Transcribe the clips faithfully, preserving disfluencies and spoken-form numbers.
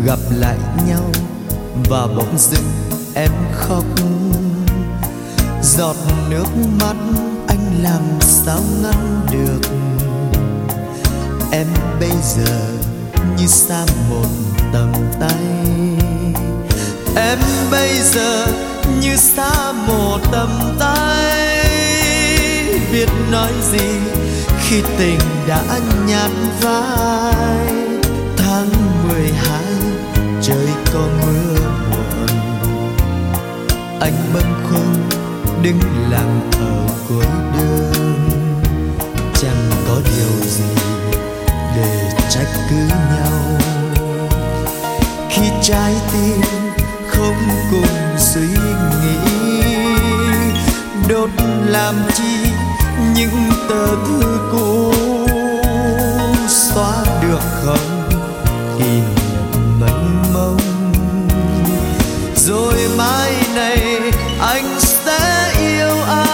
gặp lại nhau và bỗng dưng em khóc. Giọt nước mắt anh làm sao ngăn được. Em bây giờ như xa một tầm tay. Em bây giờ như xa một tầm tay. Biết nói gì khi tình đã nhạt vai. Tháng mười hai trời có mưa muộn. Anh bâng khuâng đứng lặng ở cuối đường. Chẳng có điều gì để trách cứ nhau khi trái tim không cùng suy nghĩ. Đốt làm chi những tờ thư cũ, xóa được không kỷ niệm mênh mông. Rồi mai này anh sẽ yêu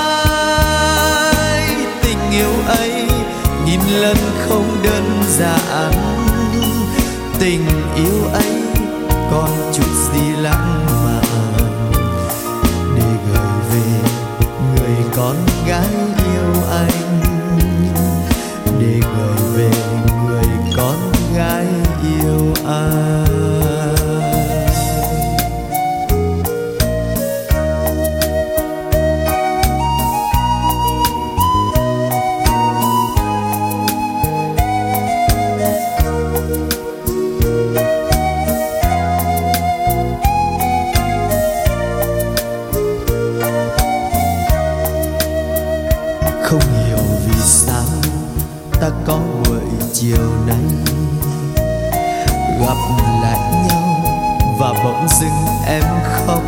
ai. Tình yêu ấy nghìn lần không đơn giản. Tình yêu ấy còn chút gì lãng mạn để gửi về người con gái yêu anh. Để gửi về người con gái yêu anh. Không hiểu vì sao ta có buổi chiều nay gặp lại nhau và bỗng dưng em khóc.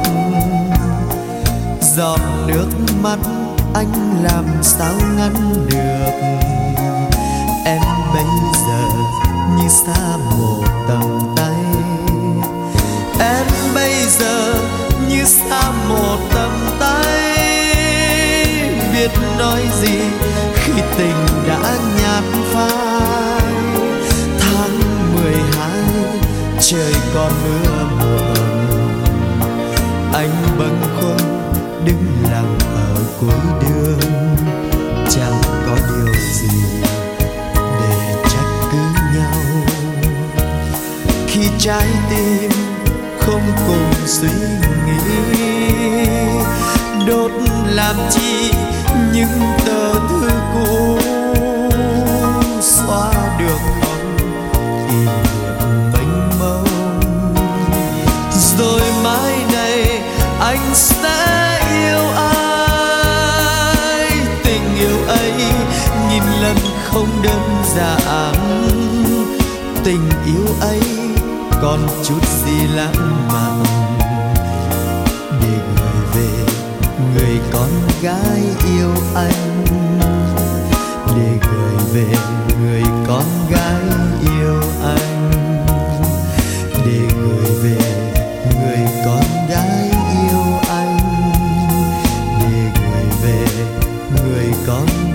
Giọt nước mắt anh làm sao ngăn được. Em bây giờ như xa một tầm tay. Em bây giờ như xa một tầm tay. Biết nói gì khi tình đã nhạt phai. Tháng mười hai trời còn mưa muộn. Anh bâng khuâng đứng lặng ở cuối đường. Chẳng có điều gì để trách cứ nhau khi trái tim không cùng suy nghĩ. Đốt làm chi những tờ thư cũ, xóa được không kỷ niệm mênh mông. Rồi mai này anh sẽ yêu ai. Tình yêu ấy nghìn lần không đơn giản. Tình yêu ấy còn chút gì lãng mạn để gửi về người con gái yêu anh. Để gửi về người con gái yêu anh. Để gửi về người con gái yêu anh. Để gửi về người con